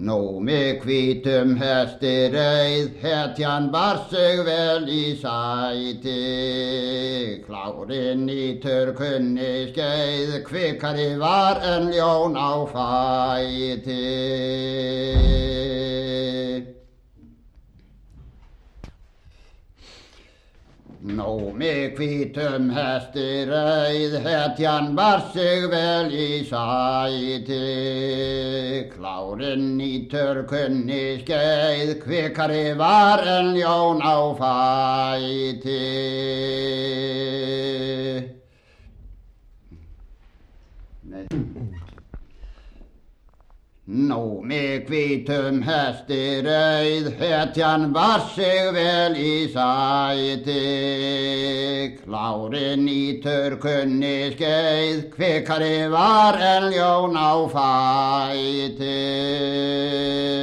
Nú með hvítum hesti reið, hetjan bar sig vel í sæti. Klárinn nýtur kunni skeið, kvikari var en ljón á fæti. Nú með hvítum hesti reið, hetjan bar sig vel í sæti. Klárinn nýtur kunni skeið, kvikari var en ljón á fæti. Nú með hvítum hesti reið, hetjan bar sig vel í sæti. Klárinn nýtur kunni skeið, kvikari var en ljón á fæti.